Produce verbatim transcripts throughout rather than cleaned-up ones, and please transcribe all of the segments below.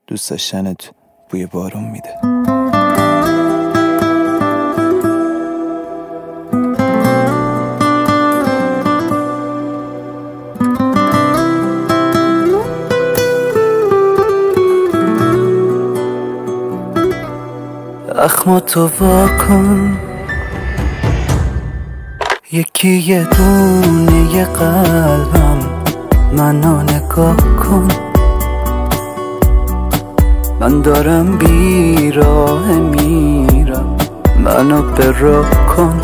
دوست داشتنت بوی بارون میده. اخماتو واکن، یکی یه دونه یه قلبم منو نگاه کن. من دارم بیراه میرم، منو براه کن.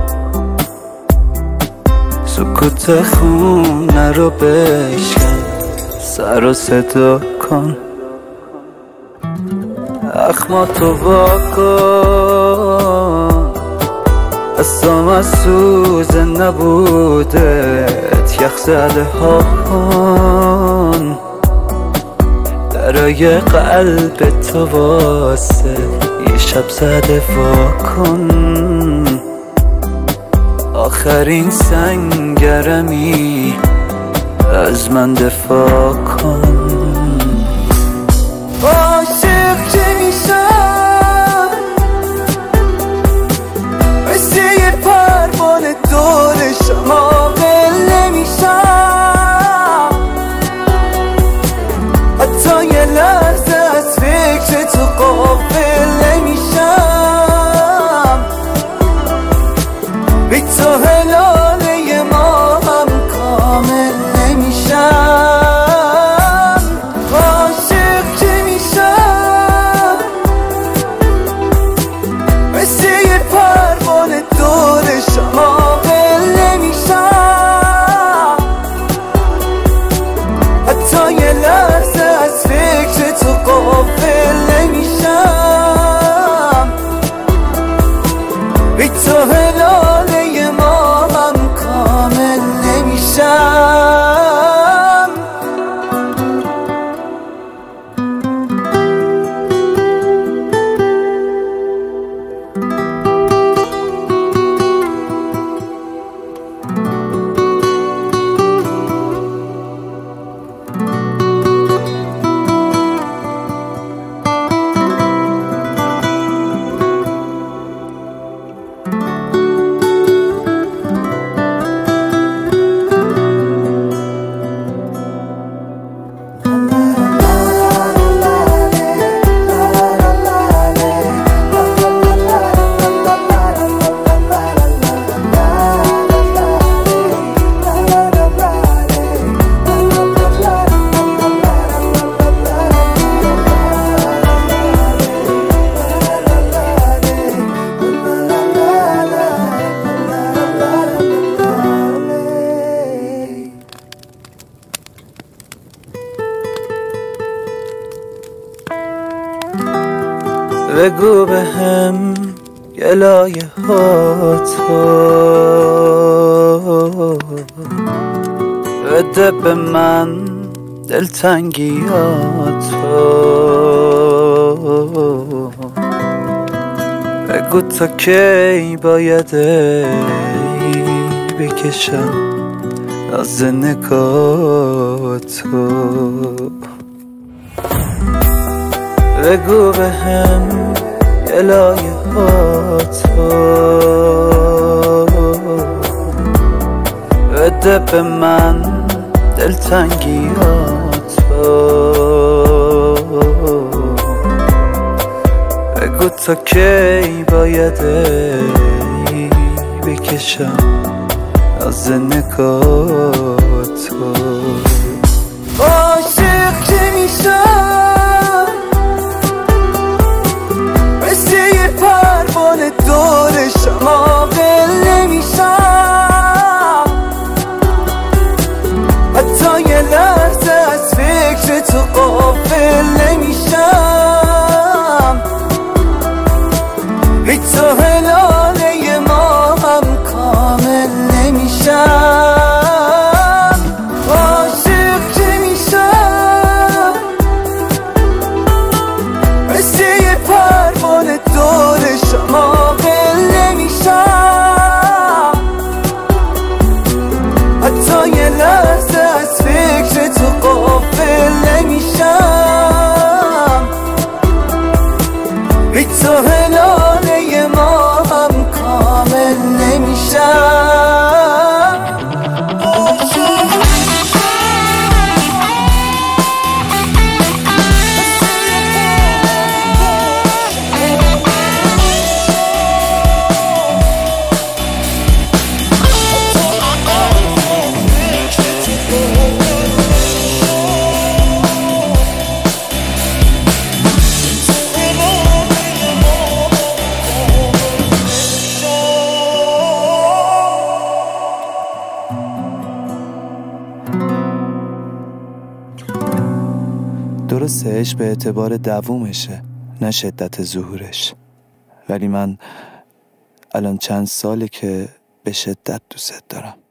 سکوت خونه رو بشکن، سر و صدا کن. اخماتو واکن، اصلا از سوز نبودت یخ زده ها کن. درای قلب تو واسه یه شب زده وا کن. آخرین سنگرمی از من دفاع کن. عاشق که میشم مثل یه پروانه دور شما ول نمیشم. حتی یه لحظه از فکر تو غافل نمیشم. بی تو هلاله ما هم کامل نمیشم. عاشق که میشم مثل یه پروانه دور شما ول نمیشم. حتی یه لحظه از فکر تو غافل نمیشم. بی تو هلاله ما هم کامل نمیشم. بگو به هم گلایه ها تو، بده به من دلتنگی ها تو. بگو تا کی باید بکشم از نگاه تو. بگو به هم گلایه ها تو، بده به من دلتنگی ها تو. بگو تا کی باید بکشم از نگاه تو. عاشق که میشم مثل یه پروانه دور شما ول نمیشم. حتی یه لحظه از فکر تو غافل نمیشم. بی تو هلاله ما هم کامل نمیشم. تو هلاله ما هم کامل نمیشم. درسته عشق به اعتبار دوومشه نه شدت ظهورش، ولی من الان چند ساله که به شدت دوست دارم.